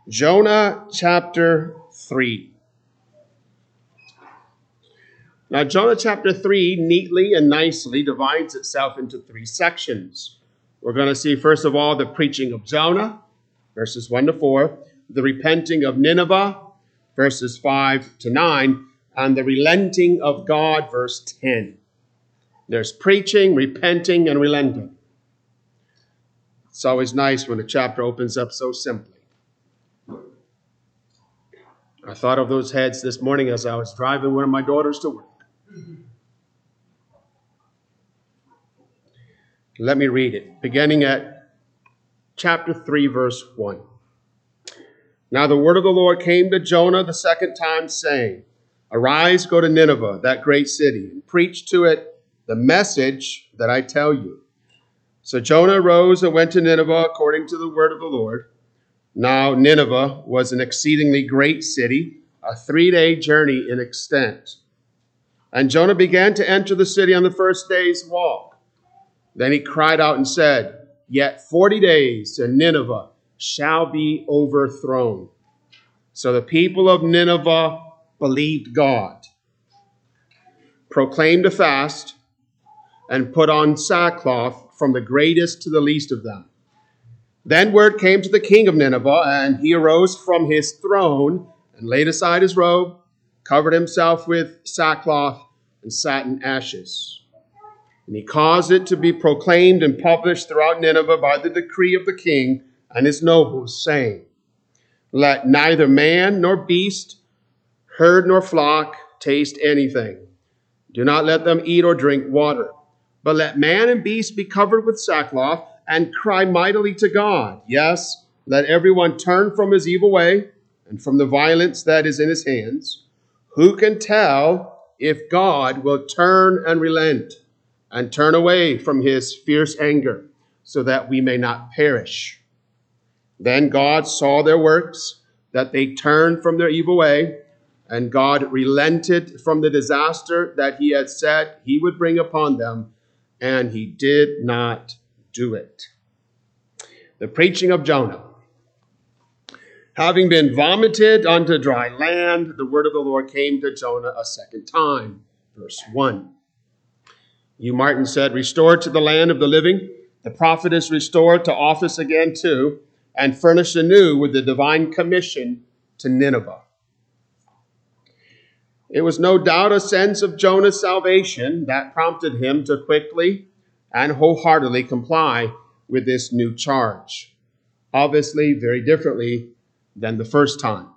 Jonah chapter 3. Now, Jonah chapter 3 neatly and nicely divides itself into three sections. We're going to see, first of all, the preaching of Jonah, verses 1 to 4, the repenting of Nineveh, verses 5 to 9, and the relenting of God, verse 10. There's preaching, repenting, and relenting. It's always nice when a chapter opens up so simply. I thought of those heads this morning as I was driving one of my daughters to work. Let me read it, beginning at chapter 3, verse 1. Now the word of the Lord came to Jonah the second time, saying, Arise, go to Nineveh, that great city, and preach to it the message that I tell you. So Jonah arose and went to Nineveh according to the word of the Lord. Now Nineveh was an exceedingly great city, a 3-day journey in extent. And Jonah began to enter the city on the first day's walk. Then he cried out and said, Yet 40 days, and Nineveh shall be overthrown. So the people of Nineveh believed God, proclaimed a fast, and put on sackcloth from the greatest to the least of them. Then word came to the king of Nineveh, and he arose from his throne and laid aside his robe, covered himself with sackcloth, and sat in ashes. And he caused it to be proclaimed and published throughout Nineveh by the decree of the king and his nobles, saying, Let neither man nor beast, herd nor flock taste anything. Do not let them eat or drink water, but let man and beast be covered with sackcloth, and cry mightily to God. Yes, let everyone turn from his evil way and from the violence that is in his hands. Who can tell if God will turn and relent and turn away from his fierce anger, so that we may not perish? Then God saw their works, that they turned from their evil way, and God relented from the disaster that he had said he would bring upon them, and he did not do it. The preaching of Jonah. Having been vomited onto dry land, the word of the Lord came to Jonah a second time. Verse 1. Hugh Martin said, Restored to the land of the living, the prophet is restored to office again too, and furnished anew with the divine commission to Nineveh. It was no doubt a sense of Jonah's salvation that prompted him to quickly and wholeheartedly comply with this new charge. Obviously, very differently than the first time.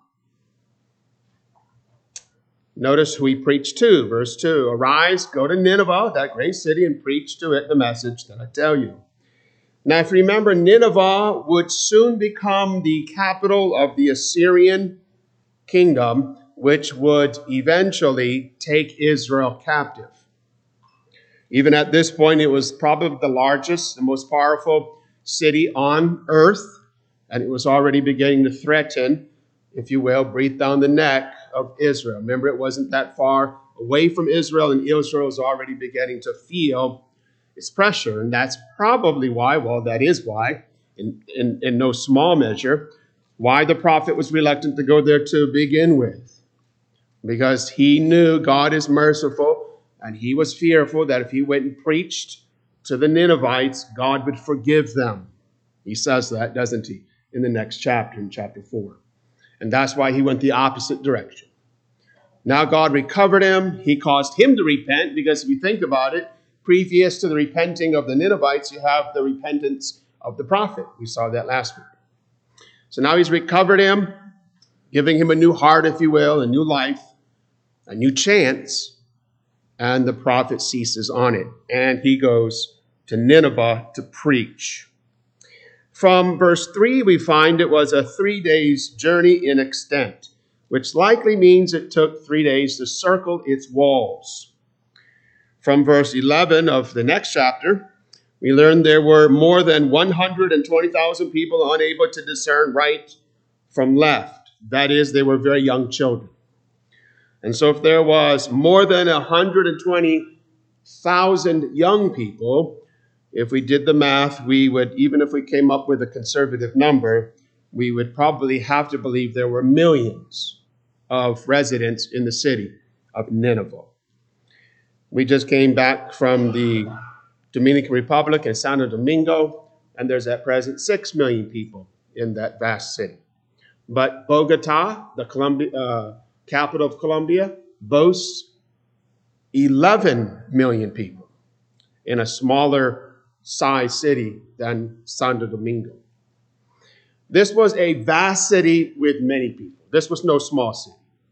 Notice who he preached to. Verse 2, Arise, go to Nineveh, that great city, and preach to it the message that I tell you. Now, if you remember, Nineveh would soon become the capital of the Assyrian kingdom, which would eventually take Israel captive. Even at this point, it was probably the largest, the most powerful city on earth, and it was already beginning to threaten, if you will, breathe down the neck of Israel. Remember, it wasn't that far away from Israel, and Israel was already beginning to feel its pressure, and that's probably why, well, that is why, in no small measure, why the prophet was reluctant to go there to begin with. Because he knew God is merciful, and he was fearful that if he went and preached to the Ninevites, God would forgive them. He says that, doesn't he, in the next chapter, in chapter 4. And that's why he went the opposite direction. Now God recovered him. He caused him to repent, because if you think about it, previous to the repenting of the Ninevites, you have the repentance of the prophet. We saw that last week. So now he's recovered him, giving him a new heart, if you will, a new life, a new chance. And the prophet ceases on it. And he goes to Nineveh to preach. From verse 3, we find it was a 3 days journey in extent, which likely means it took 3 days to circle its walls. From verse 11 of the next chapter, we learn there were more than 120,000 people unable to discern right from left. That is, they were very young children. And so if there was more than 120,000 young people, if we did the math, we would, even if we came up with a conservative number, we would probably have to believe there were millions of residents in the city of Nineveh. We just came back from the Dominican Republic and Santo Domingo, and there's at present 6 million people in that vast city. But Bogota, the capital of Colombia, boasts 11 million people in a smaller size city than Santo Domingo. This was a vast city with many people. This was no small city.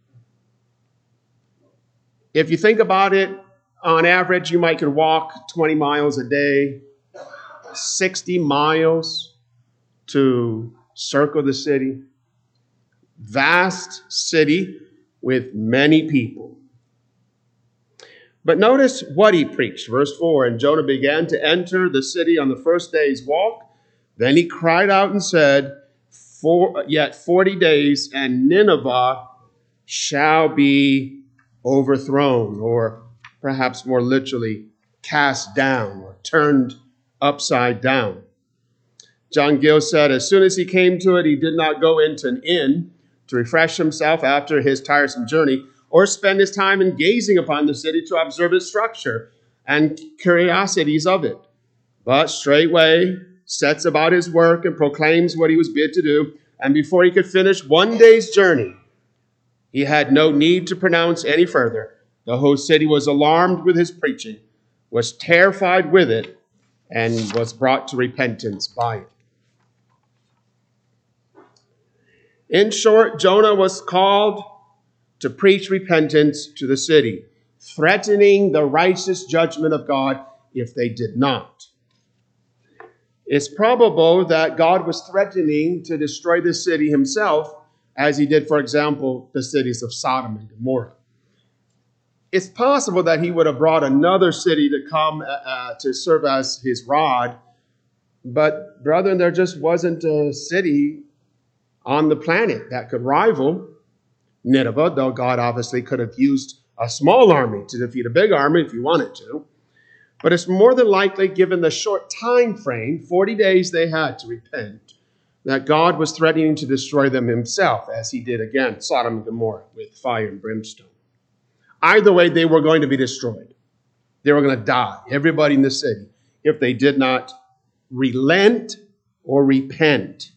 If you think about it, on average, you might could walk 20 miles a day, 60 miles to circle the city. Vast city with many people. But notice what he preached. Verse 4, and Jonah began to enter the city on the first day's walk. Then he cried out and said, yet 40 days, and Nineveh shall be overthrown, or perhaps more literally, cast down or turned upside down. John Gill said, as soon as he came to it, he did not go into an inn to refresh himself after his tiresome journey, or spend his time in gazing upon the city to observe its structure and curiosities of it, but straightway sets about his work and proclaims what he was bid to do. And before he could finish one day's journey, he had no need to pronounce any further. The whole city was alarmed with his preaching, was terrified with it, and was brought to repentance by it. In short, Jonah was called to preach repentance to the city, threatening the righteous judgment of God if they did not. It's probable that God was threatening to destroy the city himself, as he did, for example, the cities of Sodom and Gomorrah. It's possible that he would have brought another city to come to serve as his rod, but brethren, there just wasn't a city on the planet that could rival Nineveh, though God obviously could have used a small army to defeat a big army if he wanted to. But it's more than likely, given the short time frame, 40 days they had to repent, that God was threatening to destroy them himself, as he did again, Sodom and Gomorrah, with fire and brimstone. Either way, they were going to be destroyed. They were going to die, everybody in the city, if they did not relent or repent.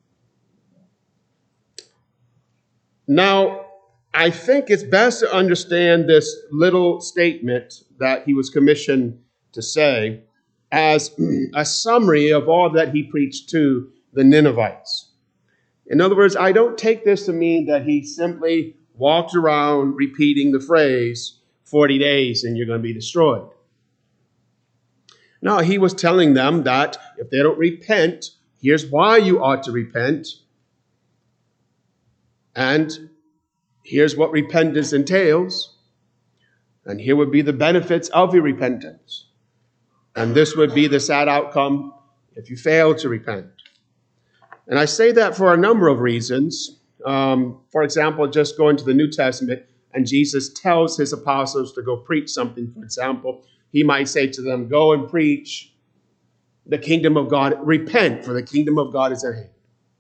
Now, I think it's best to understand this little statement that he was commissioned to say as a summary of all that he preached to the Ninevites. In other words, I don't take this to mean that he simply walked around repeating the phrase, 40 days and you're going to be destroyed. No, he was telling them that if they don't repent, here's why you ought to repent. And here's what repentance entails. And here would be the benefits of your repentance. And this would be the sad outcome if you fail to repent. And I say that for a number of reasons. For example, just going to the New Testament, and Jesus tells his apostles to go preach something, for example. He might say to them, go and preach the kingdom of God. Repent, for the kingdom of God is at hand.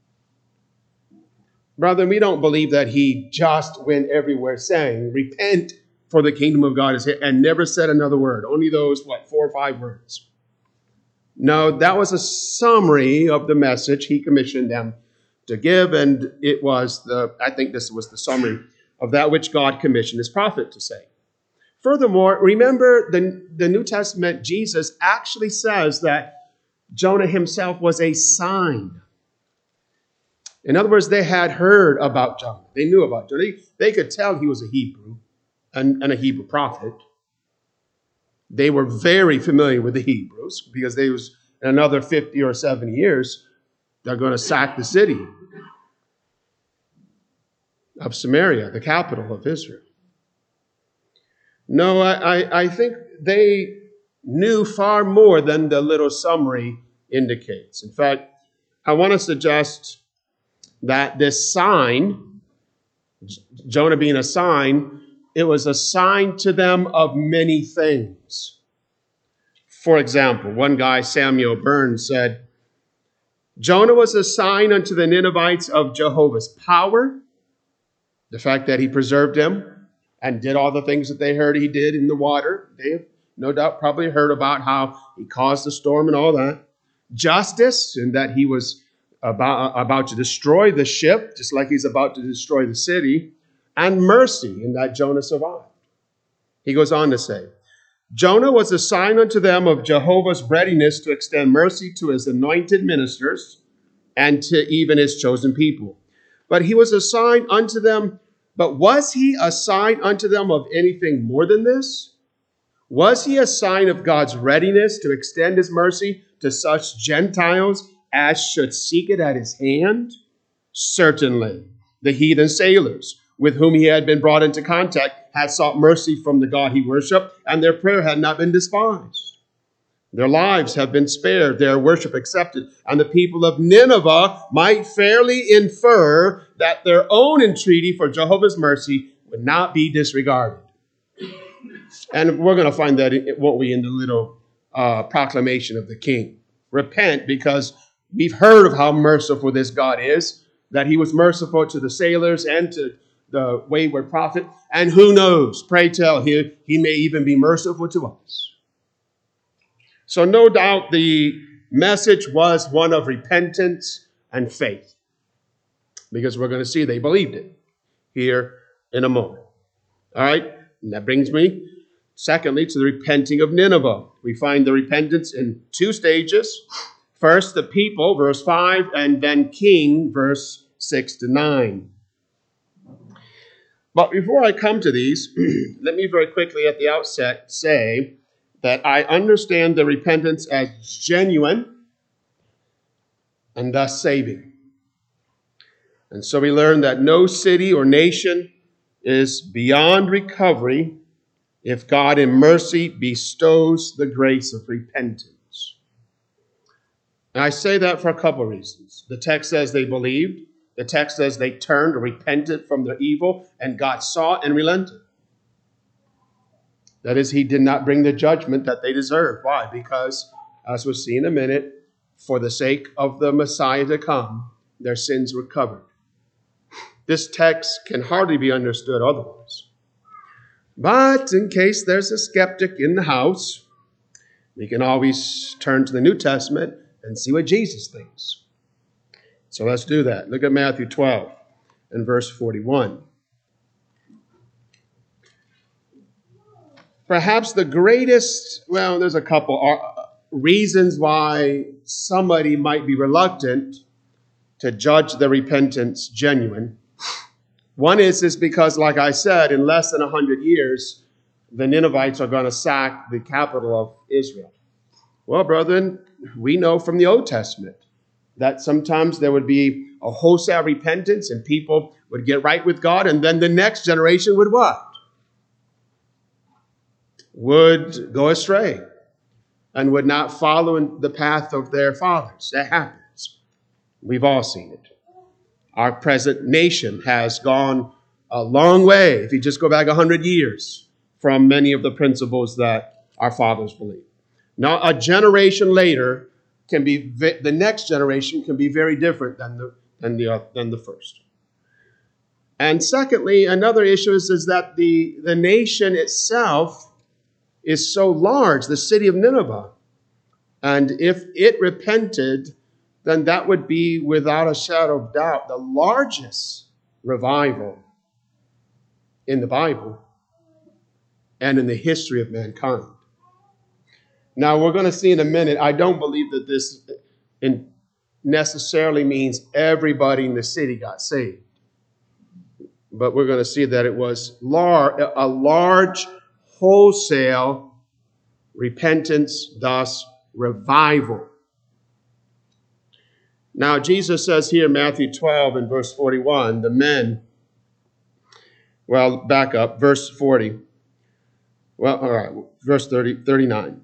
Brother, we don't believe that he just went everywhere saying, repent, for the kingdom of God is here, and never said another word. Only those, 4 or 5 words. No, that was a summary of the message he commissioned them to give, and I think this was the summary of that which God commissioned his prophet to say. Furthermore, remember the New Testament, Jesus actually says that Jonah himself was a sign. In other words, they had heard about Jonah. They knew about Jonah. They could tell he was a Hebrew and a Hebrew prophet. They were very familiar with the Hebrews because they was in another 50 or 70 years, they're going to sack the city of Samaria, the capital of Israel. No, I think they knew far more than the little summary indicates. In fact, I want to suggest that this sign, Jonah being a sign, it was a sign to them of many things. For example, one guy, Samuel Burns, said, Jonah was a sign unto the Ninevites of Jehovah's power, the fact that he preserved them and did all the things that they heard he did in the water. They have no doubt probably heard about how he caused the storm and all that. Justice, in that he was about to destroy the ship, just like he's about to destroy the city. And mercy, in that Jonah survived. He goes on to say, Jonah was a sign unto them of Jehovah's readiness to extend mercy to his anointed ministers and to even his chosen people. But he was a sign unto them. But was he a sign unto them of anything more than this? Was he a sign of God's readiness to extend his mercy to such Gentiles as should seek it at his hand? Certainly, the heathen sailors with whom he had been brought into contact had sought mercy from the God he worshiped, and their prayer had not been despised. Their lives have been spared, their worship accepted, and the people of Nineveh might fairly infer that their own entreaty for Jehovah's mercy would not be disregarded. And we're going to find that, won't we, in the little proclamation of the king. Repent, because we've heard of how merciful this God is, that he was merciful to the sailors and to the wayward prophet. And who knows, pray tell, he may even be merciful to us. So no doubt the message was one of repentance and faith, because we're going to see they believed it here in a moment. All right, and that brings me, secondly, to the repenting of Nineveh. We find the repentance in two stages. First, the people, verse 5, and then king, verse 6 to 9. But before I come to these, let me very quickly at the outset say that I understand the repentance as genuine and thus saving. And so we learn that no city or nation is beyond recovery if God in mercy bestows the grace of repentance. And I say that for a couple of reasons. The text says they believed. The text says they turned or repented from their evil, and God saw and relented. That is, he did not bring the judgment that they deserved. Why? Because, as we'll see in a minute, for the sake of the Messiah to come, their sins were covered. This text can hardly be understood otherwise. But in case there's a skeptic in the house, we can always turn to the New Testament and see what Jesus thinks. So let's do that. Look at Matthew 12 and verse 41. Perhaps the greatest, well, there's a couple reasons why somebody might be reluctant to judge the repentance genuine. One is because, like I said, in less than 100 years, the Ninevites are going to sack the capital of Israel. Well, brethren, we know from the Old Testament that sometimes there would be a wholesale repentance and people would get right with God, and then the next generation would what? Would go astray and would not follow in the path of their fathers. That happens. We've all seen it. Our present nation has gone a long way, if you just go back 100 years, from many of the principles that our fathers believed. Now, a generation later, the next generation can be very different than the first. And secondly, another issue is that the nation itself is so large, the city of Nineveh. And if it repented, then that would be, without a shadow of doubt, the largest revival in the Bible and in the history of mankind. Now, we're going to see in a minute, I don't believe that this necessarily means everybody in the city got saved. But we're going to see that it was a large, wholesale repentance, thus revival. Now, Jesus says here in Matthew 12 and verse 41, the men, well, back up, verse 40. Well, all right, verse 39.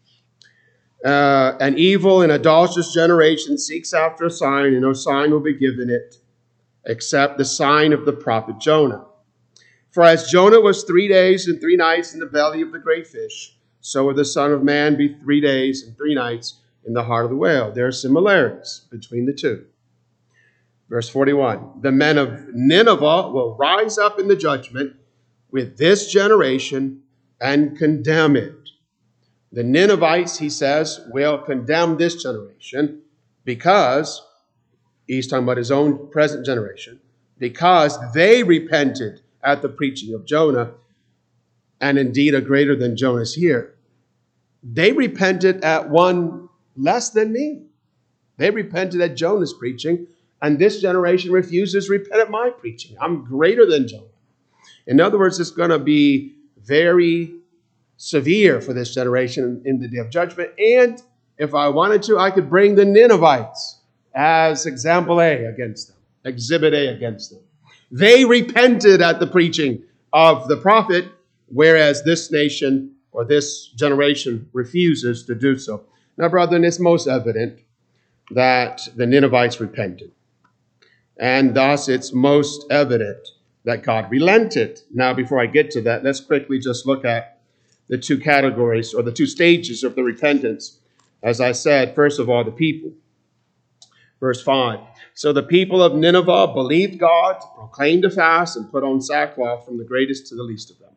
An evil and adulterous generation seeks after a sign, and no sign will be given it except the sign of the prophet Jonah. For as Jonah was 3 days and 3 nights in the belly of the great fish, so will the Son of Man be 3 days and 3 nights in the heart of the whale. There are similarities between the two. Verse 41, the men of Nineveh will rise up in the judgment with this generation and condemn it. The Ninevites, he says, will condemn this generation because, he's talking about his own present generation, because they repented at the preaching of Jonah, and indeed are greater than Jonah's here. They repented at one less than me. They repented at Jonah's preaching, and this generation refuses to repent at my preaching. I'm greater than Jonah. In other words, it's going to be very severe for this generation in the day of judgment. And if I wanted to, I could bring the Ninevites as example A against them, exhibit A against them. They repented at the preaching of the prophet, whereas this nation or this generation refuses to do so. Now, brethren, it's most evident that the Ninevites repented. And thus, it's most evident that God relented. Now, before I get to that, let's quickly just look at the two categories or the two stages of the repentance. As I said, first of all, the people. Verse 5. So the people of Nineveh believed God, proclaimed a fast, and put on sackcloth from the greatest to the least of them.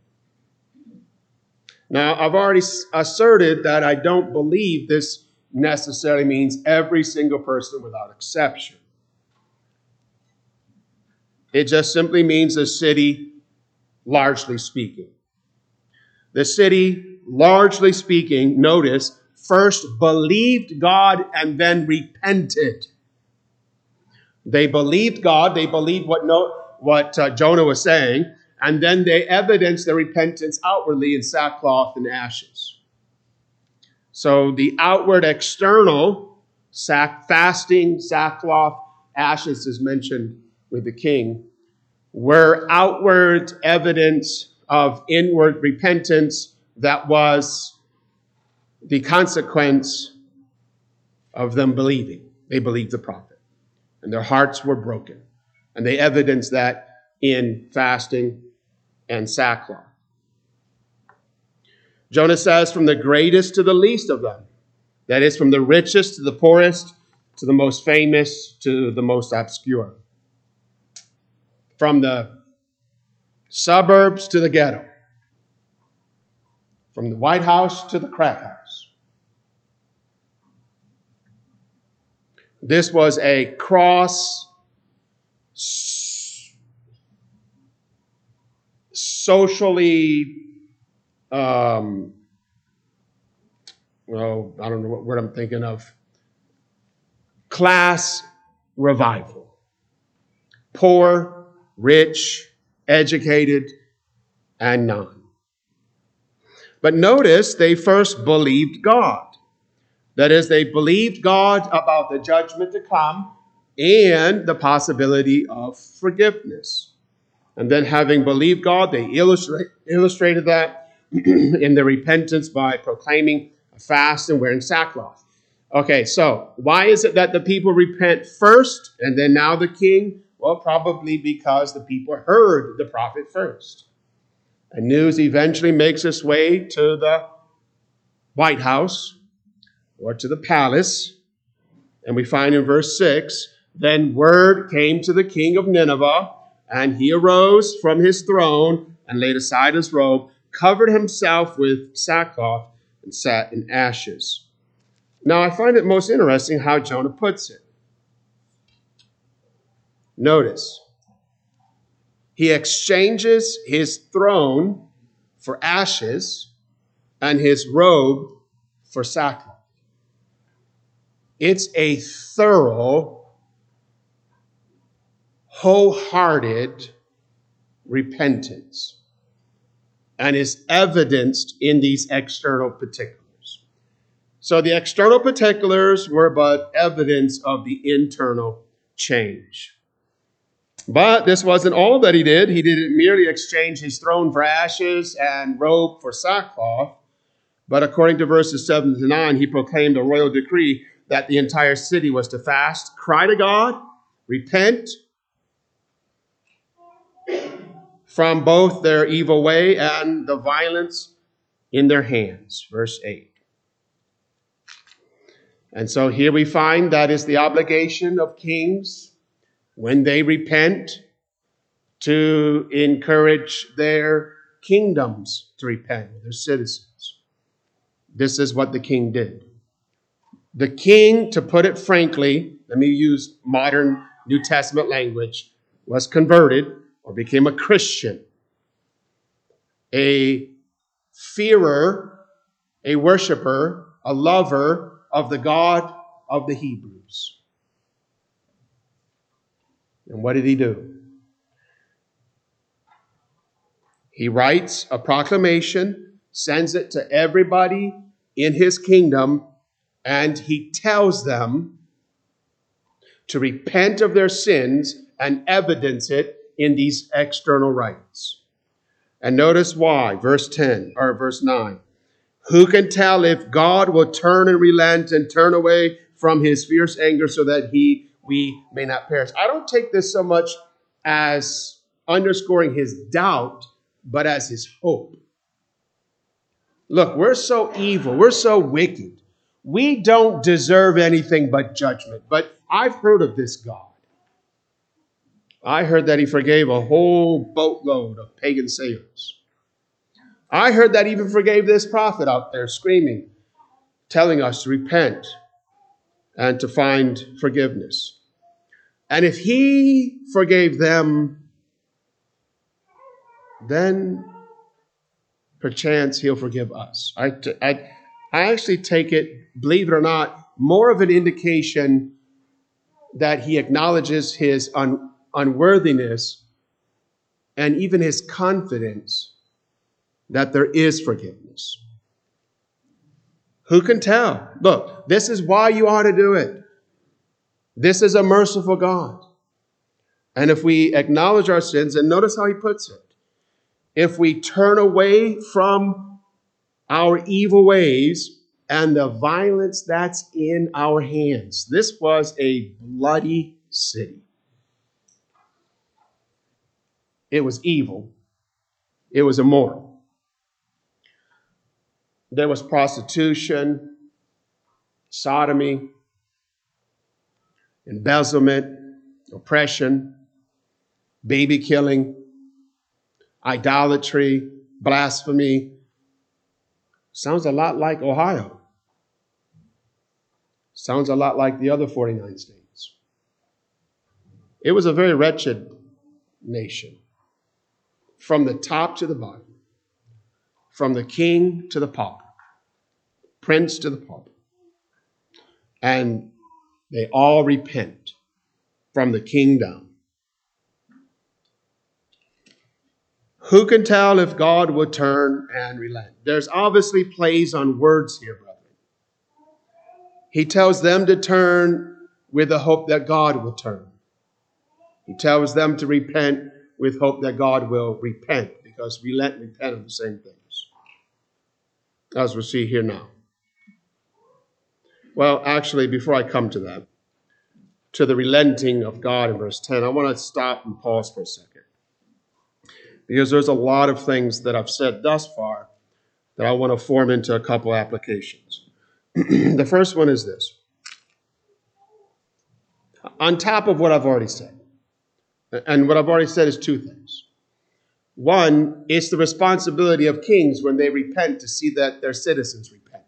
Now, I've already asserted that I don't believe this necessarily means every single person without exception. It just simply means a city, largely speaking. The city, largely speaking, notice, first believed God and then repented. They believed God, they believed what Jonah was saying, and then they evidenced their repentance outwardly in sackcloth and ashes. So the outward external, fasting, sackcloth, ashes is mentioned with the king, were outward evidence of inward repentance that was the consequence of them believing. They believed the prophet, and their hearts were broken. And they evidenced that in fasting and sackcloth. Jonah says, from the greatest to the least of them. That is, from the richest to the poorest, to the most famous to the most obscure. From the suburbs to the ghetto. From the White House to the crack house. This was a cross socially, I don't know what word I'm thinking of, class revival. Poor, rich, educated, and none. But notice they first believed God. That is, they believed God about the judgment to come and the possibility of forgiveness. And then having believed God, they illustrated that in their repentance by proclaiming a fast and wearing sackcloth. Okay, so why is it that the people repent first and then now the king? Well, probably because the people heard the prophet first. And news eventually makes its way to the White House or to the palace. And we find in verse 6, then word came to the king of Nineveh, and he arose from his throne and laid aside his robe, covered himself with sackcloth, and sat in ashes. Now, I find it most interesting how Jonah puts it. Notice, he exchanges his throne for ashes and his robe for sackcloth. It's a thorough, wholehearted repentance and is evidenced in these external particulars. So the external particulars were but evidence of the internal change. But this wasn't all that he did. He didn't merely exchange his throne for ashes and robe for sackcloth. But according to verses 7 to 9, he proclaimed a royal decree that the entire city was to fast, cry to God, repent from both their evil way and the violence in their hands. Verse 8. And so here we find that is the obligation of kings when they repent to encourage their kingdoms to repent, their citizens. This is what the king did. The king, to put it frankly, let me use modern New Testament language, was converted or became a Christian, a fearer, a worshiper, a lover of the God of the Hebrews. And what did he do? He writes a proclamation, sends it to everybody in his kingdom, and he tells them to repent of their sins and evidence it in these external rites. And notice why, verse 10 or verse 9. Who can tell if God will turn and relent and turn away from his fierce anger so that we may not perish? I don't take this so much as underscoring his doubt, but as his hope. Look, we're so evil. We're so wicked. We don't deserve anything but judgment. But I've heard of this God. I heard that he forgave a whole boatload of pagan sailors. I heard that he even forgave this prophet out there screaming, telling us to repent and to find forgiveness. And if he forgave them, then perchance he'll forgive us. I actually take it, believe it or not, more of an indication that he acknowledges his unworthiness and even his confidence that there is forgiveness. Who can tell? Look, this is why you ought to do it. This is a merciful God. And if we acknowledge our sins, and notice how he puts it, if we turn away from our evil ways and the violence that's in our hands. This was a bloody city. It was evil. It was immoral. There was prostitution, sodomy, embezzlement, oppression, baby killing, idolatry, blasphemy. Sounds a lot like Ohio. Sounds a lot like the other 49 states. It was a very wretched nation. From the top to the bottom. From the king to the pauper. Prince to the pauper. And they all repent from the king down. Who can tell if God will turn and relent? There's obviously plays on words here, brethren. He tells them to turn with the hope that God will turn. He tells them to repent with hope that God will repent, because relent and repent are the same things, as we'll see here now. Well, actually, before I come to that, to the relenting of God in verse 10, I want to stop and pause for a second. Because there's a lot of things that I've said thus far that I want to form into a couple applications. The first one is this. On top of what I've already said, and what I've already said is two things. One, it's the responsibility of kings when they repent to see that their citizens repent.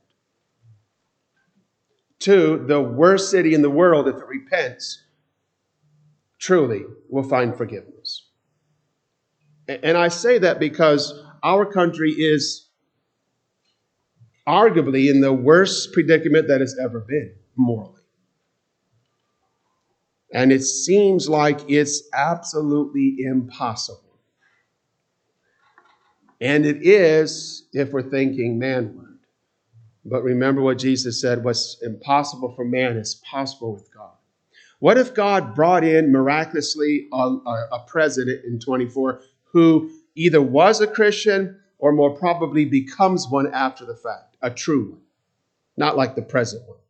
Two, the worst city in the world, if it repents, truly will find forgiveness. And I say that because our country is arguably in the worst predicament that it's ever been, morally. And it seems like it's absolutely impossible. And it is, if we're thinking manward. But remember what Jesus said, what's impossible for man is possible with God. What if God brought in miraculously a president in 24 who either was a Christian or more probably becomes one after the fact, a true one, not like the present one.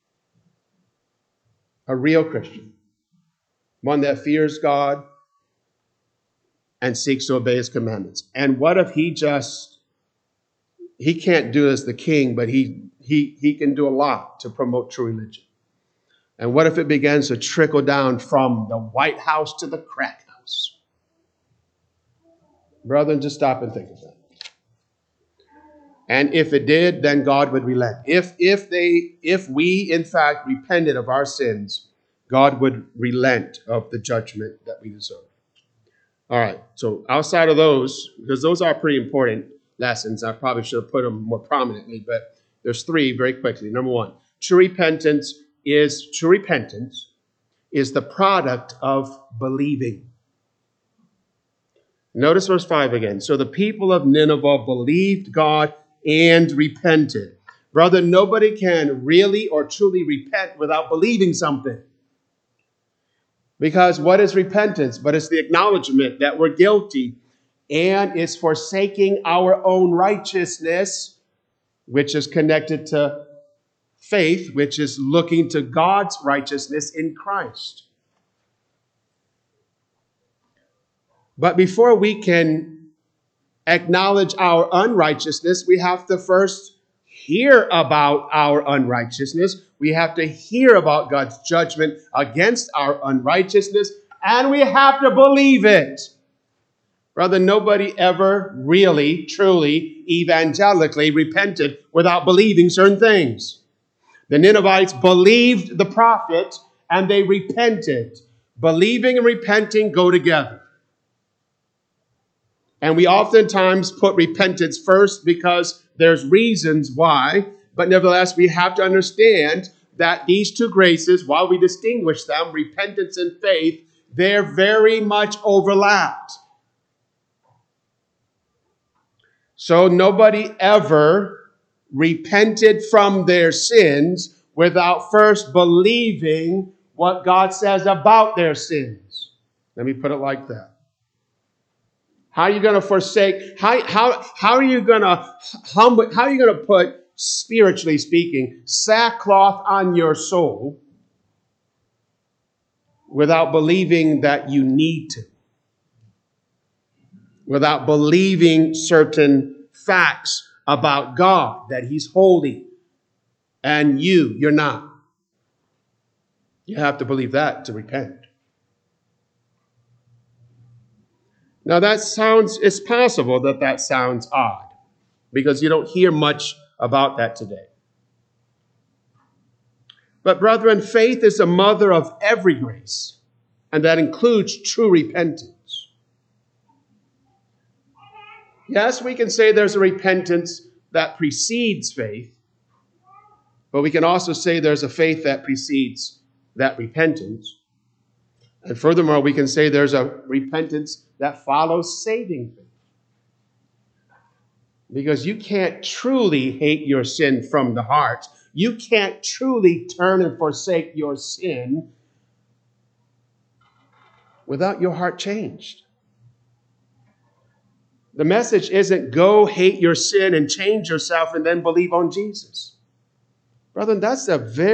A real Christian, one that fears God and seeks to obey his commandments. And what if he can't do as the king, but he he can do a lot to promote true religion. And what if it begins to trickle down from the White House to the crack house? Brethren, just stop and think of that. And if it did, then God would relent. If we in fact repented of our sins, God would relent of the judgment that we deserve. All right, so outside of those, because those are pretty important lessons, I probably should have put them more prominently, but there's three very quickly. Number one, true repentance is the product of believing. Notice verse 5 again. So the people of Nineveh believed God and repented. Brother, nobody can really or truly repent without believing something. Because what is repentance? But it's the acknowledgement that we're guilty, and it's forsaking our own righteousness, which is connected to faith, which is looking to God's righteousness in Christ. But before we can acknowledge our unrighteousness, we have to first hear about our unrighteousness. We have to hear about God's judgment against our unrighteousness, and we have to believe it. Brother, nobody ever really, truly, evangelically repented without believing certain things. The Ninevites believed the prophet and they repented. Believing and repenting go together. And we oftentimes put repentance first because there's reasons why. But nevertheless, we have to understand that these two graces, while we distinguish them, repentance and faith, they're very much overlapped. So nobody ever repented from their sins without first believing what God says about their sins. Let me put it like that. How are you going to forsake? How are you going to put, spiritually speaking, sackcloth on your soul without believing that you need to? Without believing certain facts about God, that He's holy and you're not. You have to believe that to repent. Now it's possible that sounds odd because you don't hear much about that today. But brethren, faith is the mother of every grace, and that includes true repentance. Yes, we can say there's a repentance that precedes faith, but we can also say there's a faith that precedes that repentance. And furthermore, we can say there's a repentance that follows saving faith. Because you can't truly hate your sin from the heart. You can't truly turn and forsake your sin without your heart changed. The message isn't go hate your sin and change yourself and then believe on Jesus. Brother, that's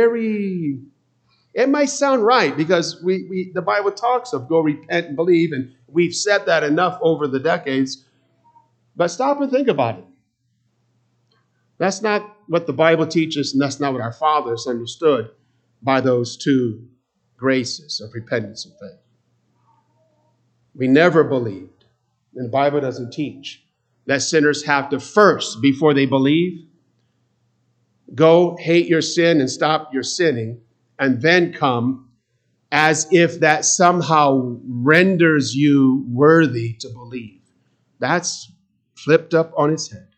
it might sound right because the Bible talks of go repent and believe, and we've said that enough over the decades. But stop and think about it. That's not what the Bible teaches, and that's not what our fathers understood by those two graces of repentance and faith. We never believed, and the Bible doesn't teach, that sinners have to first, before they believe, go hate your sin and stop your sinning, and then come as if that somehow renders you worthy to believe. That's flipped up on its head.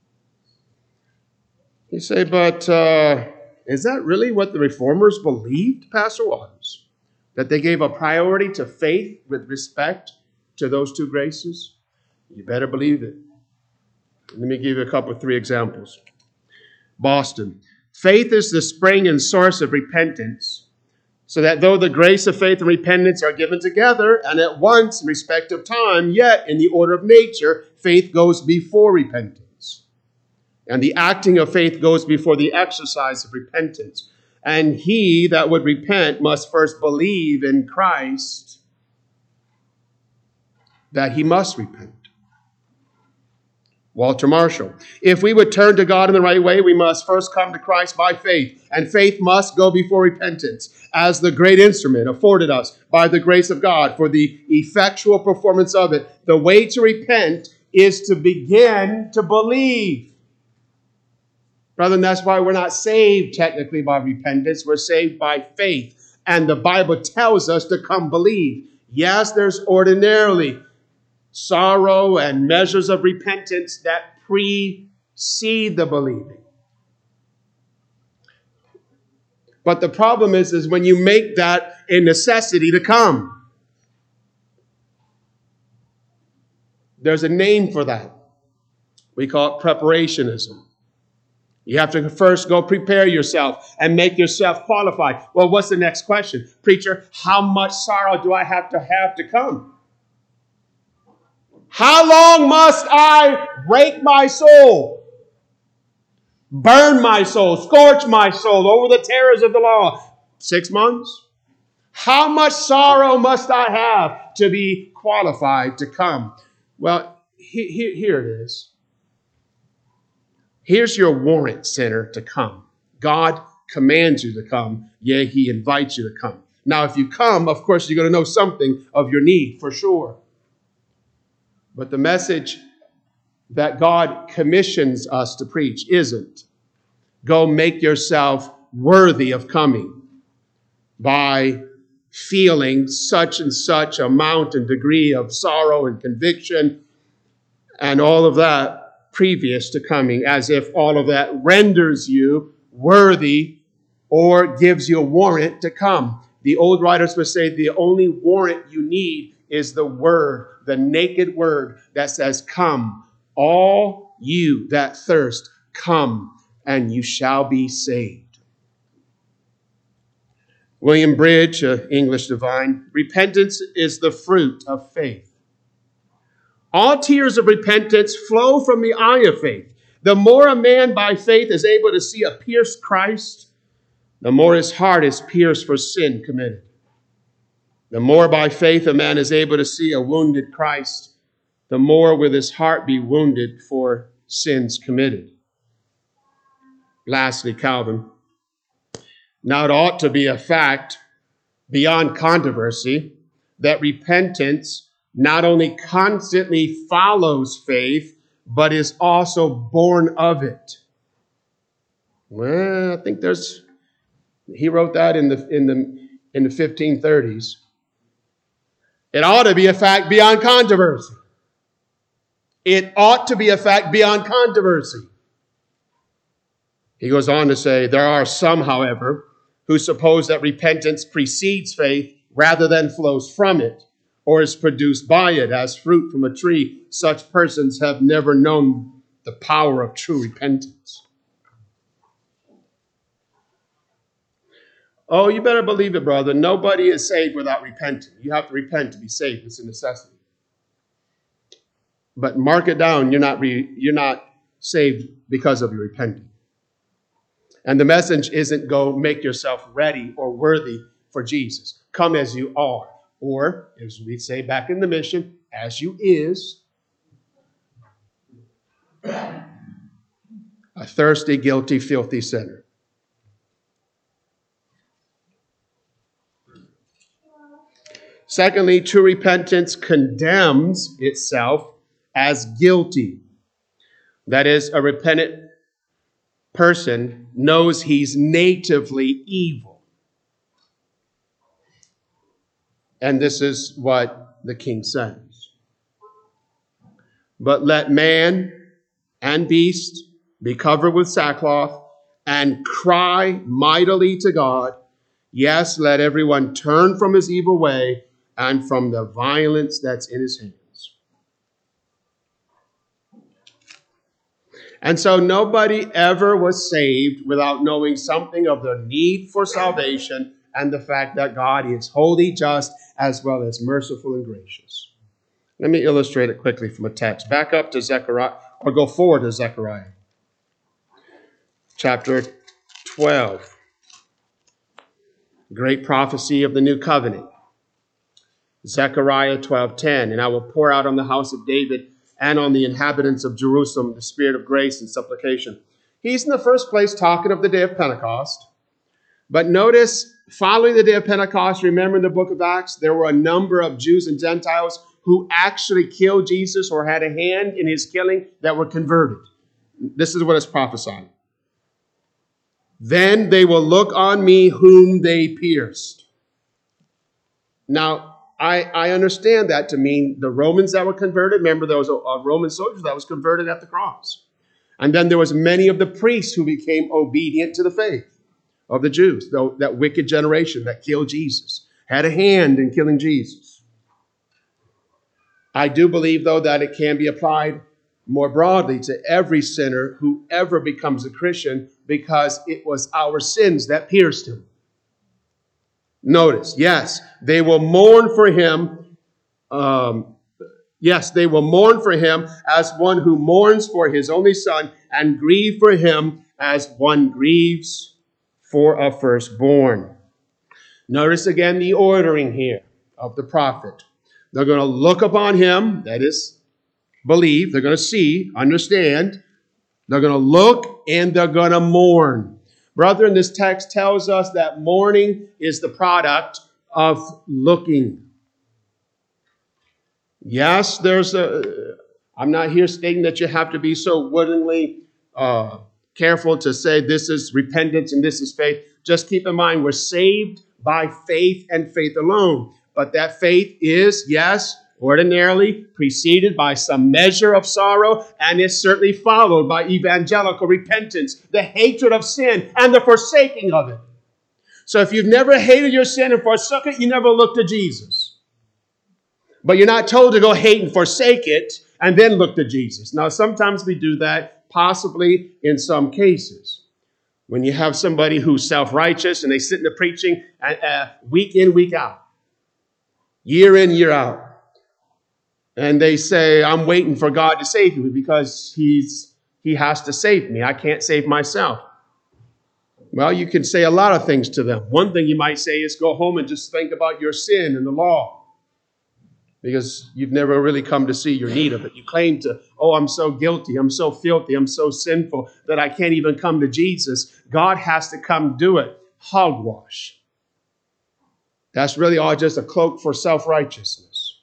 You say, but is that really what the Reformers believed, Pastor Waters? That they gave a priority to faith with respect to those two graces? You better believe it. Let me give you three examples. Boston. Faith is the spring and source of repentance, so that though the grace of faith and repentance are given together and at once in respect of time, yet in the order of nature, faith goes before repentance. And the acting of faith goes before the exercise of repentance. And he that would repent must first believe in Christ that he must repent. Walter Marshall. If we would turn to God in the right way, we must first come to Christ by faith. And faith must go before repentance as the great instrument afforded us by the grace of God for the effectual performance of it. The way to repent is to begin to believe. Brethren, that's why we're not saved technically by repentance. We're saved by faith. And the Bible tells us to come believe. Yes, there's ordinarily sorrow and measures of repentance that precede the believing. But the problem is when you make that a necessity to come. There's a name for that. We call it preparationism. You have to first go prepare yourself and make yourself qualified. Well, what's the next question? Preacher, how much sorrow do I have to come? How long must I break my soul, burn my soul, scorch my soul over the terrors of the law? 6 months? How much sorrow must I have to be qualified to come? Well, here it is. Here's your warrant, sinner, to come. God commands you to come. Yea, he invites you to come. Now, if you come, of course, you're going to know something of your need, for sure. But the message that God commissions us to preach isn't, go make yourself worthy of coming by feeling such and such amount and degree of sorrow and conviction and all of that previous to coming, as if all of that renders you worthy or gives you a warrant to come. The old writers would say the only warrant you need is the word, the naked word that says, come, all you that thirst, come, and you shall be saved. William Bridge, an English divine, repentance is the fruit of faith. All tears of repentance flow from the eye of faith. The more a man by faith is able to see a pierced Christ, the more his heart is pierced for sin committed. The more by faith a man is able to see a wounded Christ, the more will his heart be wounded for sins committed. Lastly, Calvin. Now it ought to be a fact beyond controversy that repentance not only constantly follows faith, but is also born of it. Well, I think he wrote that in the 1530s. It ought to be a fact beyond controversy. It ought to be a fact beyond controversy. He goes on to say, there are some, however, who suppose that repentance precedes faith rather than flows from it, or is produced by it as fruit from a tree. Such persons have never known the power of true repentance. Oh, you better believe it, brother. Nobody is saved without repenting. You have to repent to be saved. It's a necessity. But mark it down. You're not saved because of your repenting. And the message isn't go make yourself ready or worthy for Jesus. Come as you are. Or, as we say back in the mission, as you is. A thirsty, guilty, filthy sinner. Secondly, true repentance condemns itself as guilty. That is, a repentant person knows he's natively evil. And this is what the king says. But let man and beast be covered with sackcloth and cry mightily to God. Yes, let everyone turn from his evil way and from the violence that's in his hands. And so nobody ever was saved without knowing something of their need for salvation and the fact that God is holy, just, as well as merciful and gracious. Let me illustrate it quickly from a text. Back up to Zechariah, or go forward to Zechariah. Chapter 12. Great prophecy of the new covenant. Zechariah 12:10. And I will pour out on the house of David and on the inhabitants of Jerusalem the spirit of grace and supplication. He's in the first place talking of the day of Pentecost. But notice, following the day of Pentecost, remember in the book of Acts, there were a number of Jews and Gentiles who actually killed Jesus or had a hand in his killing that were converted. This is what is prophesied. Then they will look on me whom they pierced. Now, I understand that to mean the Romans that were converted. Remember, there was a Roman soldier that was converted at the cross. And then there was many of the priests who became obedient to the faith of the Jews, though that wicked generation that killed Jesus, had a hand in killing Jesus. I do believe, though, that it can be applied more broadly to every sinner who ever becomes a Christian, because it was our sins that pierced him. Notice, yes, they will mourn for him. Yes, they will mourn for him as one who mourns for his only son, and grieve for him as one grieves for a firstborn. Notice again the ordering here of the prophet. They're going to look upon him, that is, believe. They're going to see, understand. They're going to look, and they're going to mourn. Brethren, this text tells us that mourning is the product of looking. Yes, I'm not here stating that you have to be so woodenly careful to say this is repentance and this is faith. Just keep in mind, we're saved by faith and faith alone. But that faith is, yes, ordinarily preceded by some measure of sorrow, and is certainly followed by evangelical repentance, the hatred of sin, and the forsaking of it. So if you've never hated your sin and forsook it, you never look to Jesus. But you're not told to go hate and forsake it and then look to Jesus. Now, sometimes we do that, possibly in some cases. When you have somebody who's self-righteous and they sit in the preaching week in, week out, year in, year out. And they say, I'm waiting for God to save me because he has to save me. I can't save myself. Well, you can say a lot of things to them. One thing you might say is go home and just think about your sin and the law, because you've never really come to see your need of it. You claim to, oh, I'm so guilty, I'm so filthy, I'm so sinful that I can't even come to Jesus. God has to come do it. Hogwash. That's really all just a cloak for self-righteousness.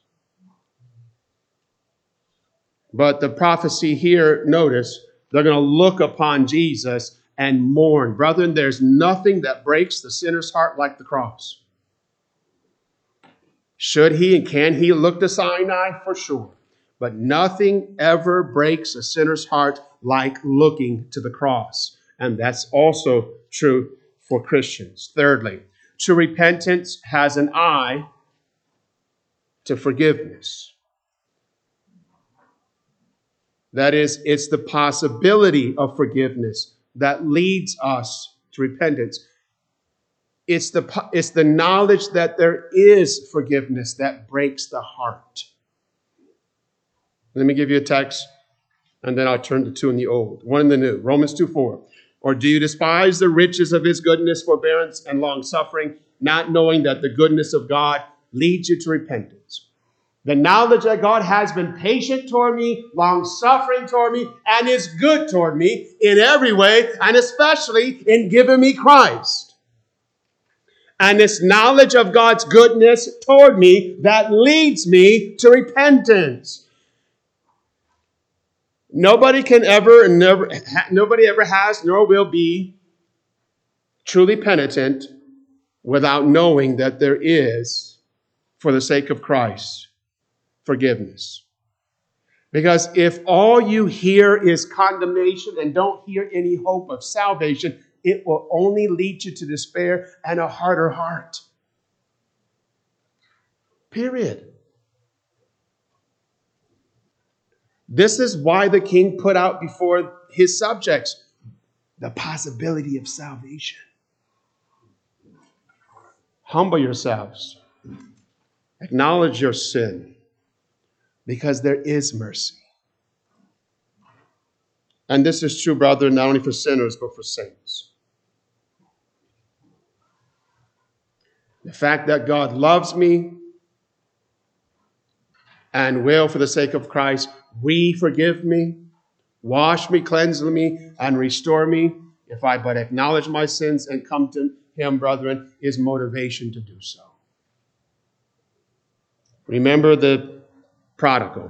But the prophecy here, notice, they're going to look upon Jesus and mourn. Brethren, there's nothing that breaks the sinner's heart like the cross. Should he and can he look to Sinai? For sure. But nothing ever breaks a sinner's heart like looking to the cross. And that's also true for Christians. Thirdly, true repentance has an eye to forgiveness. That is, it's the possibility of forgiveness that leads us to repentance. It's the knowledge that there is forgiveness that breaks the heart. Let me give you a text, and then I'll turn to two in the old, one in the new. Romans 2:4. Or do you despise the riches of his goodness, forbearance, and long-suffering, not knowing that the goodness of God leads you to repentance? The knowledge that God has been patient toward me, long-suffering toward me, and is good toward me in every way, and especially in giving me Christ. And this knowledge of God's goodness toward me that leads me to repentance. Nobody ever has, nor will be truly penitent without knowing that there is, for the sake of Christ, forgiveness. Because if all you hear is condemnation and don't hear any hope of salvation, it will only lead you to despair and a harder heart. Period. This is why the king put out before his subjects the possibility of salvation. Humble yourselves. Acknowledge your sin, because there is mercy. And this is true, brother, not only for sinners, but for saints. The fact that God loves me and will, for the sake of Christ, re-forgive me, wash me, cleanse me, and restore me, if I but acknowledge my sins and come to him, brethren, is motivation to do so. Remember the prodigal.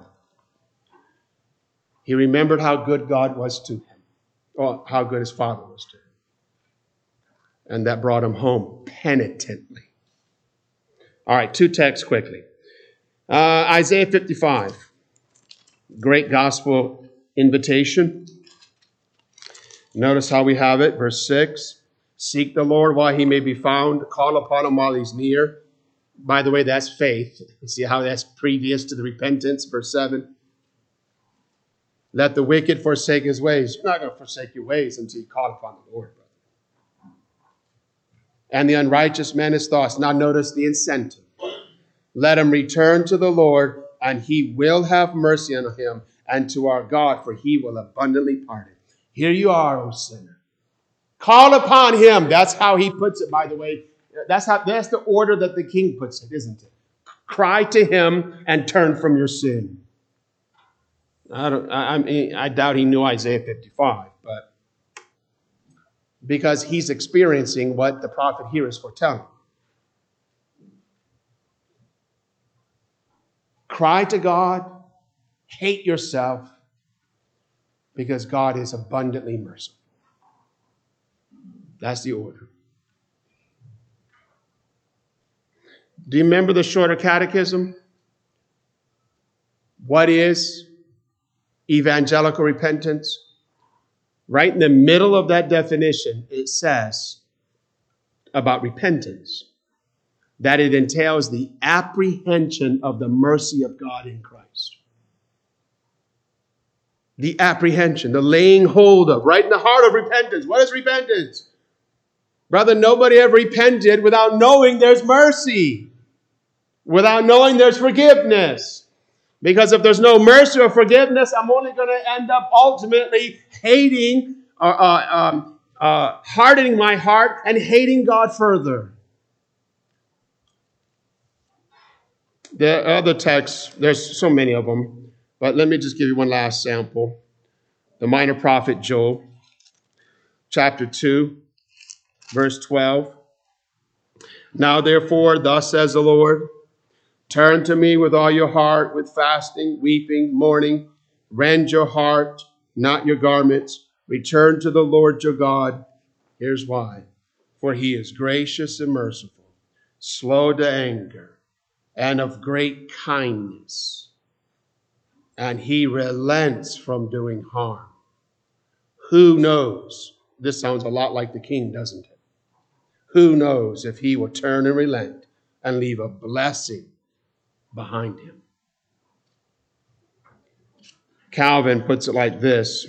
He remembered how good God was to him, or how good his father was to him. And that brought him home penitently. All right, 2 texts quickly. Isaiah 55, great gospel invitation. Notice how we have it, verse 6. Seek the Lord while he may be found. Call upon him while he's near. By the way, that's faith. You see how that's previous to the repentance, verse 7. Let the wicked forsake his ways. You're not going to forsake your ways until you call upon the Lord. And the unrighteous man his thoughts. Now notice the incentive. Let him return to the Lord, and he will have mercy on him, and to our God, for he will abundantly pardon. Here you are, O sinner. Call upon him. That's how he puts it, by the way. That's the order that the king puts it, isn't it? Cry to him and turn from your sin. I doubt he knew Isaiah 55, but because he's experiencing what the prophet here is foretelling. Cry to God, hate yourself, because God is abundantly merciful. That's the order. Do you remember the shorter catechism? What is evangelical repentance? Right in the middle of that definition, it says about repentance that it entails the apprehension of the mercy of God in Christ. The apprehension, the laying hold of, right in the heart of repentance. What is repentance? Brother, nobody ever repented without knowing there's mercy, without knowing there's forgiveness. Because if there's no mercy or forgiveness, I'm only going to end up ultimately hating, hardening my heart and hating God further. The other texts, there's so many of them, but let me just give you one last sample. The minor prophet Joel, chapter 2, verse 12. Now therefore, thus says the Lord, turn to me with all your heart, with fasting, weeping, mourning. Rend your heart, not your garments. Return to the Lord your God. Here's why. For he is gracious and merciful, slow to anger, and of great kindness. And he relents from doing harm. Who knows? This sounds a lot like the king, doesn't it? Who knows if he will turn and relent and leave a blessing behind him? Calvin puts it like this.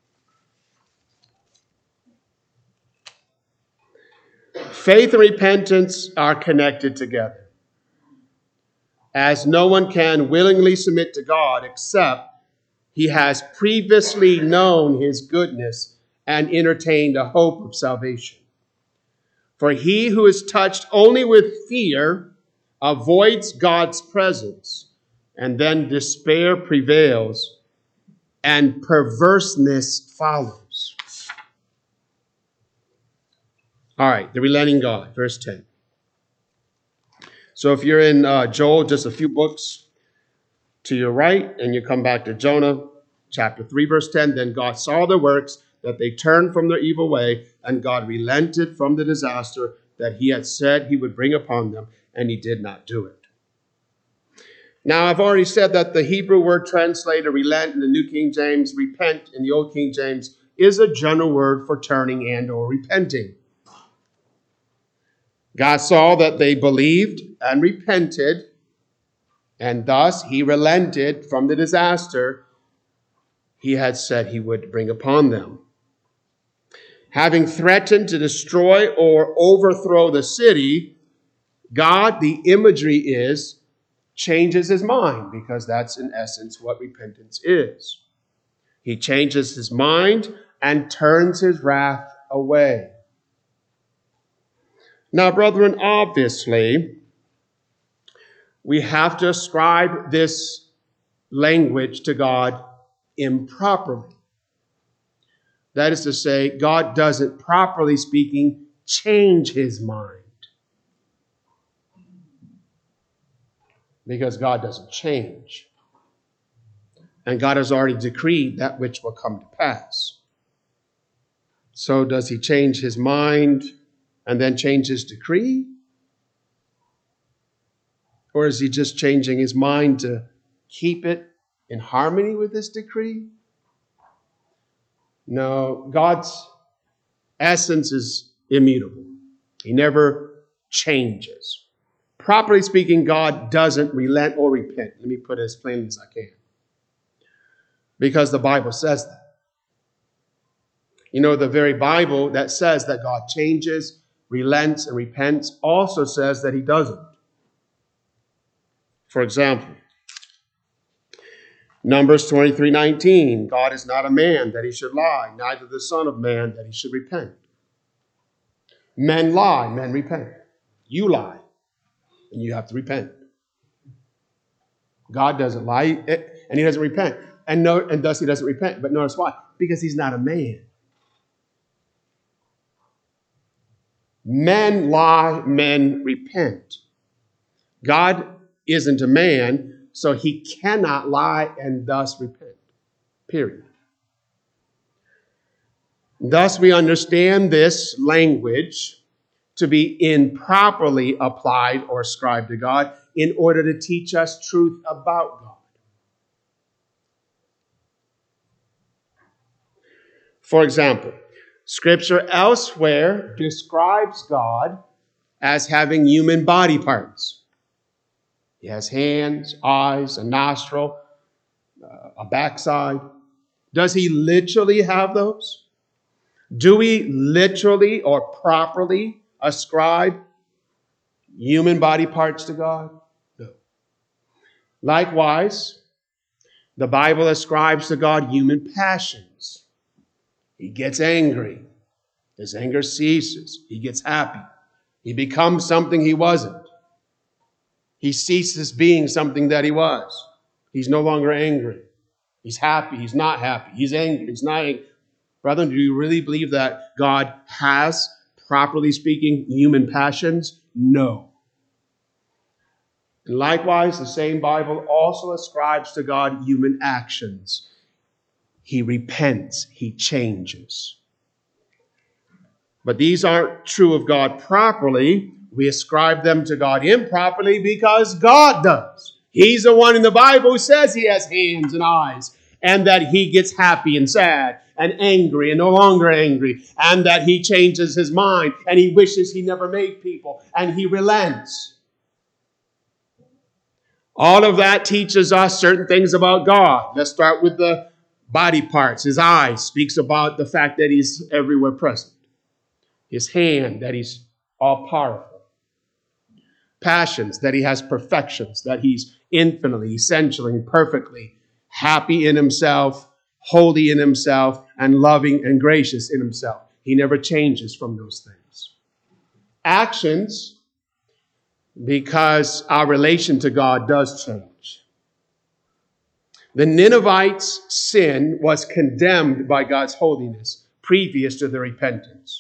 Faith and repentance are connected together, as no one can willingly submit to God except he has previously known his goodness and entertained a hope of salvation. For he who is touched only with fear avoids God's presence, and then despair prevails and perverseness follows. All right, the relenting God, verse 10. So if you're in Joel, just a few books to your right, and you come back to Jonah, chapter 3, verse 10, then God saw their works, that they turned from their evil way, and God relented from the disaster that he had said he would bring upon them, and he did not do it. Now, I've already said that the Hebrew word translated relent in the New King James, repent in the Old King James, is a general word for turning and or repenting. God saw that they believed and repented, and thus he relented from the disaster he had said he would bring upon them. Having threatened to destroy or overthrow the city, God, the imagery is, changes his mind, because that's in essence what repentance is. He changes his mind and turns his wrath away. Now, brethren, obviously, we have to ascribe this language to God improperly. That is to say, God doesn't, properly speaking, change his mind. Because God doesn't change. And God has already decreed that which will come to pass. So does he change his mind and then change his decree? Or is he just changing his mind to keep it in harmony with this decree? No, God's essence is immutable. He never changes. Properly speaking, God doesn't relent or repent. Let me put it as plainly as I can. Because the Bible says that. You know, the very Bible that says that God changes, relents, and repents also says that he doesn't. For example, Numbers 23:19, God is not a man that he should lie, neither the son of man that he should repent. Men lie, men repent. You lie, and you have to repent. God doesn't lie, and he doesn't repent. And thus he doesn't repent. But notice why? Because he's not a man. Men lie, men repent. God isn't a man, so he cannot lie and thus repent. Period. Thus we understand this language to be improperly applied or ascribed to God in order to teach us truth about God. For example, Scripture elsewhere describes God as having human body parts. He has hands, eyes, a nostril, a backside. Does he literally have those? Do we literally or properly ascribe human body parts to God? No. Likewise, the Bible ascribes to God human passions. He gets angry. His anger ceases. He gets happy. He becomes something he wasn't. He ceases being something that he was. He's no longer angry. He's happy. He's not happy. He's angry. He's not angry. Brethren, do you really believe that God has, properly speaking, human passions? No. And likewise, the same Bible also ascribes to God human actions. He repents. He changes. But these aren't true of God properly. We ascribe them to God improperly because God does. He's the one in the Bible who says he has hands and eyes, and that he gets happy and sad and angry and no longer angry, and that he changes his mind and he wishes he never made people and he relents. All of that teaches us certain things about God. Let's start with the body parts. His eyes speaks about the fact that he's everywhere present. His hand, that he's all-powerful. Passions, that he has perfections, that he's infinitely, essentially, and perfectly happy in himself, holy in himself, and loving and gracious in himself. He never changes from those things. Actions, because our relation to God does change. The Ninevites' sin was condemned by God's holiness previous to their repentance.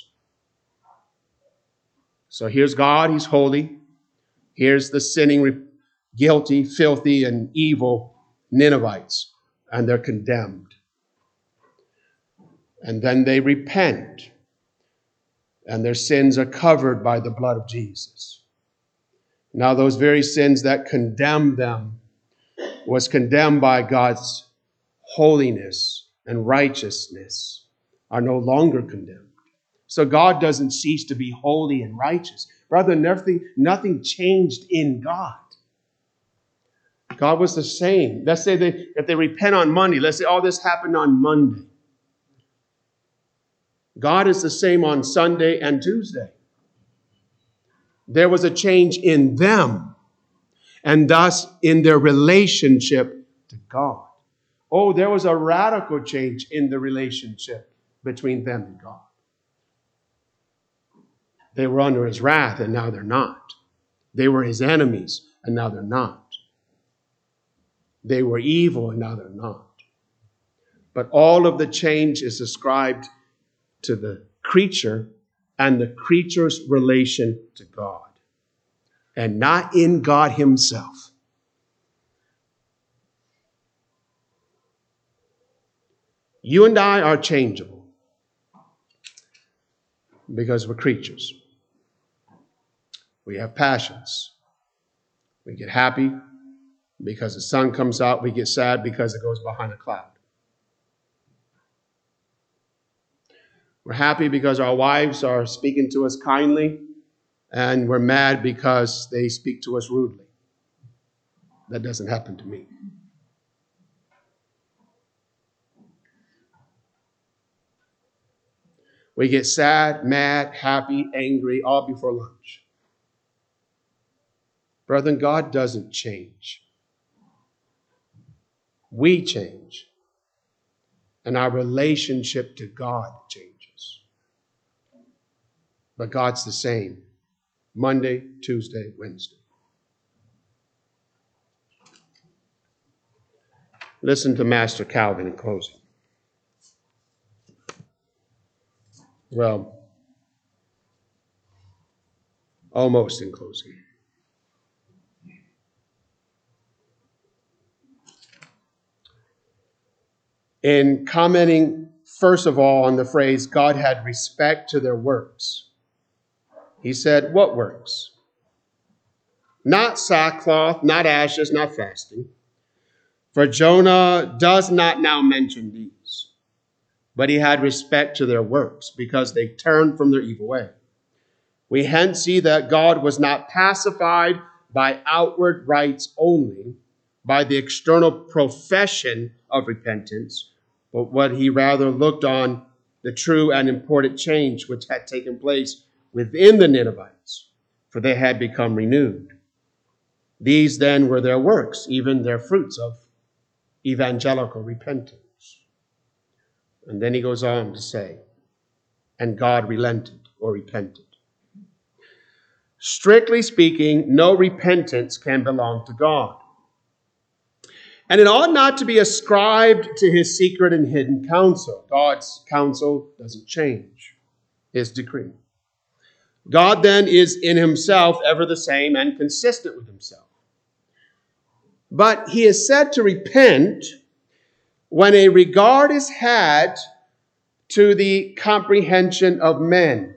So here's God, he's holy. Here's the sinning, guilty, filthy, and evil Ninevites, and they're condemned. And then they repent, and their sins are covered by the blood of Jesus. Now those very sins that condemned them was condemned by God's holiness and righteousness are no longer condemned. So God doesn't cease to be holy and righteous. Brother, nothing changed in God. God was the same. Let's say if they repent on Monday, let's say all this happened on Monday. God is the same on Sunday and Tuesday. There was a change in them, and thus in their relationship to God. Oh, there was a radical change in the relationship between them and God. They were under his wrath, and now they're not. They were his enemies, and now they're not. They were evil and now they're not. But all of the change is ascribed to the creature and the creature's relation to God, and not in God himself. You and I are changeable because we're creatures. We have passions. We get happy because the sun comes out. We get sad because it goes behind a cloud. We're happy because our wives are speaking to us kindly, and we're mad because they speak to us rudely. That doesn't happen to me. We get sad, mad, happy, angry, all before lunch. Brethren, God doesn't change. We change. And our relationship to God changes. But God's the same. Monday, Tuesday, Wednesday. Listen to Master Calvin in closing. Well, almost in closing. In commenting, first of all, on the phrase, God had respect to their works, he said, what works? Not sackcloth, not ashes, not fasting. For Jonah does not now mention these, but he had respect to their works because they turned from their evil way. We hence see that God was not pacified by outward rites only, by the external profession of repentance, but what he rather looked on the true and important change which had taken place within the Ninevites, for they had become renewed. These then were their works, even their fruits of evangelical repentance. And then he goes on to say, and God relented or repented. Strictly speaking, no repentance can belong to God. And it ought not to be ascribed to his secret and hidden counsel. God's counsel doesn't change, his decree. God then is in himself ever the same and consistent with himself. But he is said to repent when a regard is had to the comprehension of men.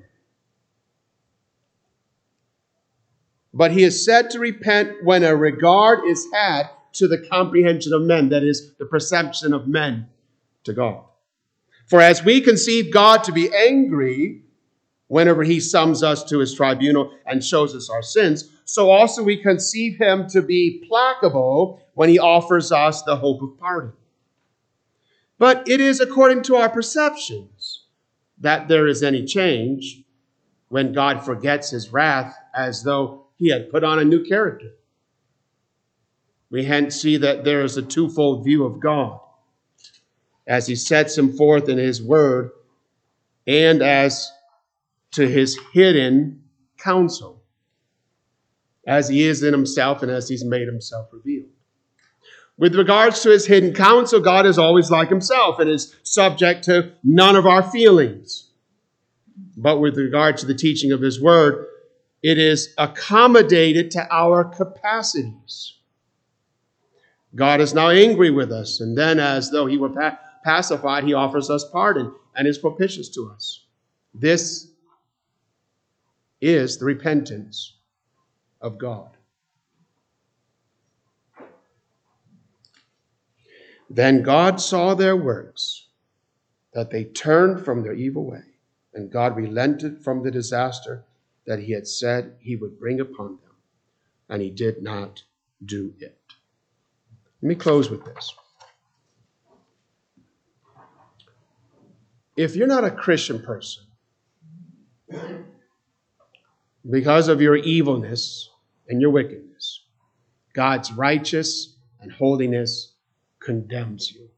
But he is said to repent when a regard is had to the comprehension of men, that is, the perception of men to God. For as we conceive God to be angry whenever he sums us to his tribunal and shows us our sins, so also we conceive him to be placable when he offers us the hope of pardon. But it is according to our perceptions that there is any change when God forgets his wrath as though he had put on a new character. We hence see that there is a twofold view of God as he sets him forth in his word and as to his hidden counsel, as he is in himself and as he's made himself revealed. With regards to his hidden counsel, God is always like himself and is subject to none of our feelings. But with regard to the teaching of his word, it is accommodated to our capacities. God is now angry with us, and then as though he were pacified, he offers us pardon and is propitious to us. This is the repentance of God. Then God saw their works, that they turned from their evil way, and God relented from the disaster that he had said he would bring upon them, and he did not do it. Let me close with this. If you're not a Christian person, because of your evilness and your wickedness, God's righteous and holiness condemns you.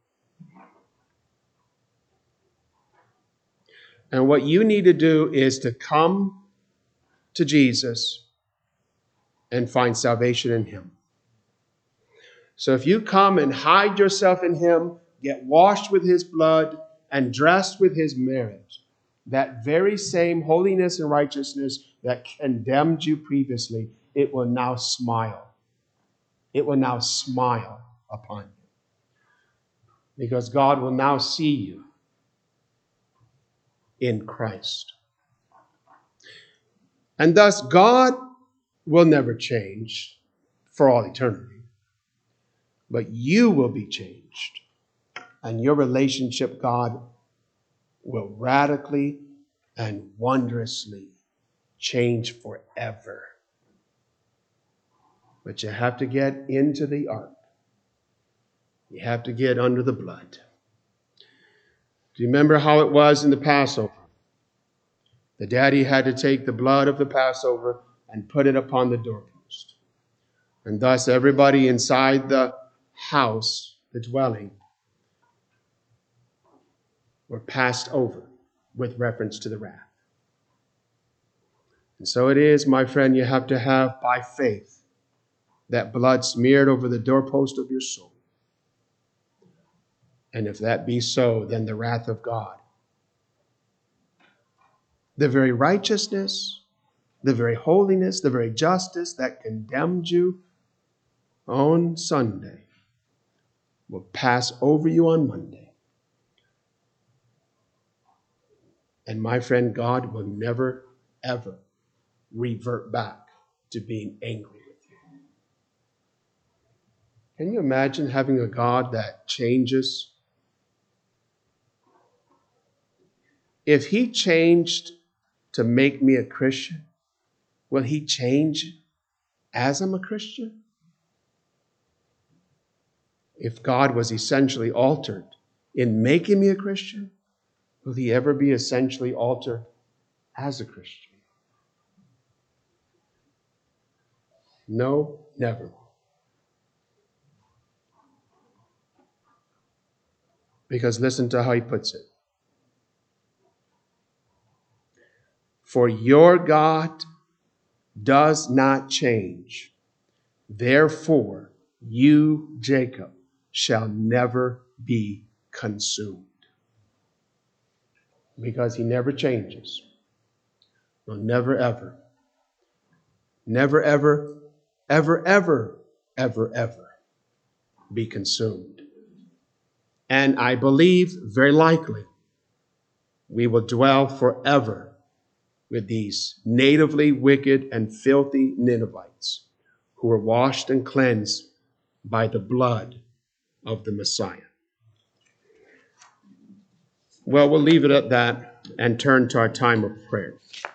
And what you need to do is to come to Jesus and find salvation in him. So if you come and hide yourself in him, get washed with his blood, and dressed with his merit, that very same holiness and righteousness that condemned you previously, it will now smile. It will now smile upon you. Because God will now see you in Christ. And thus, God will never change for all eternity. But you will be changed. And your relationship, God, will radically and wondrously change forever. But you have to get into the ark. You have to get under the blood. Do you remember how it was in the Passover? The daddy had to take the blood of the Passover and put it upon the doorpost. And thus everybody inside the house, the dwelling, were passed over with reference to the wrath. And so it is, my friend, you have to have, by faith, that blood smeared over the doorpost of your soul. And if that be so, then the wrath of God, the very righteousness, the very holiness, the very justice that condemned you on Sunday, will pass over you on Monday. And my friend, God will never, ever revert back to being angry with you. Can you imagine having a God that changes? If he changed to make me a Christian, will he change as I'm a Christian? If God was essentially altered in making me a Christian, will he ever be essentially altered as a Christian? No, never. Because listen to how he puts it. For your God does not change. Therefore, you, Jacob, shall never be consumed. Because he never changes. Will never, ever, never, ever, ever, ever, ever, ever be consumed. And I believe, very likely, we will dwell forever with these natively wicked and filthy Ninevites who were washed and cleansed by the blood of the Messiah. Well, we'll leave it at that and turn to our time of prayer.